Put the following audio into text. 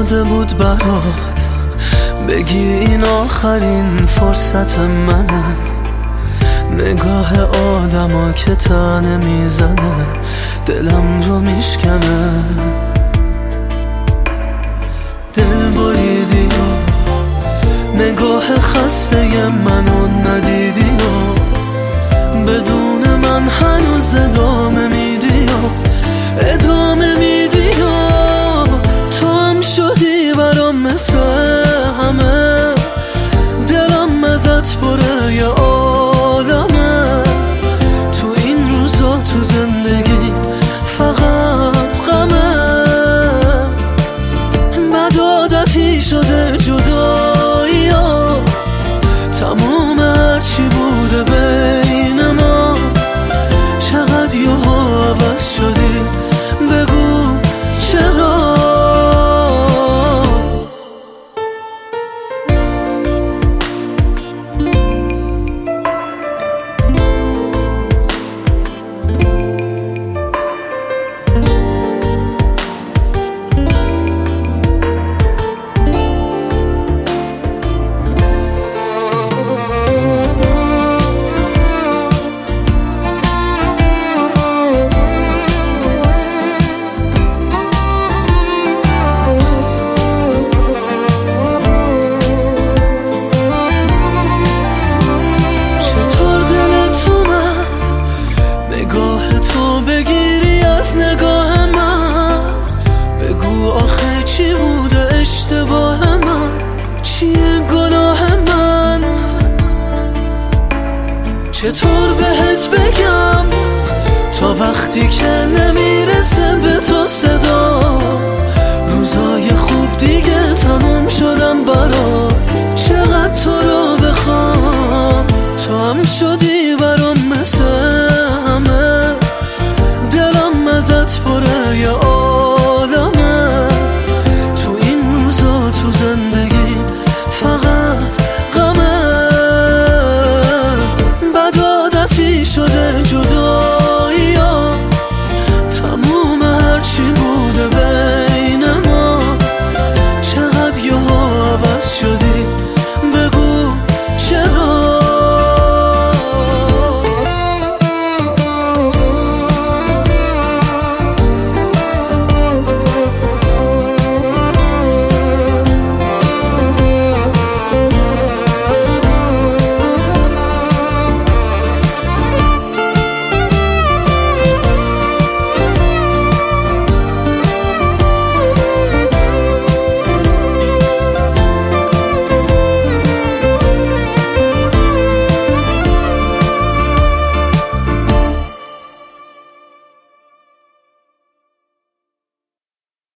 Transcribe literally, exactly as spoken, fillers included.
داده بود برات بگی این آخرین فرصت منه. نگاه آدما که تنه میزنه دلم رو میشکنه. دل بریدی و نگاه خسته منو ندیدی و بدون من هنوز ادامه میدی و ادامه میدی و تو هم شدی برام مثل همه. دلم ازت پره یه آدمه. تو این روزا تو زندگی فقط غمه. بد عادتی شده جدایی ها تموم هرچی بوده بین ما. چقدر یهو عوض شدی بگو چرا. چی بوده اشتباه من؟ چیه گناه من؟ چطور بهت بگم تا وقتی که نمیرسه به تو صدا. روزای خوب دیگه تموم شدم برات. چقدر تو رو بخوام تو هم شدی برام مثل همه. دلم ازت پره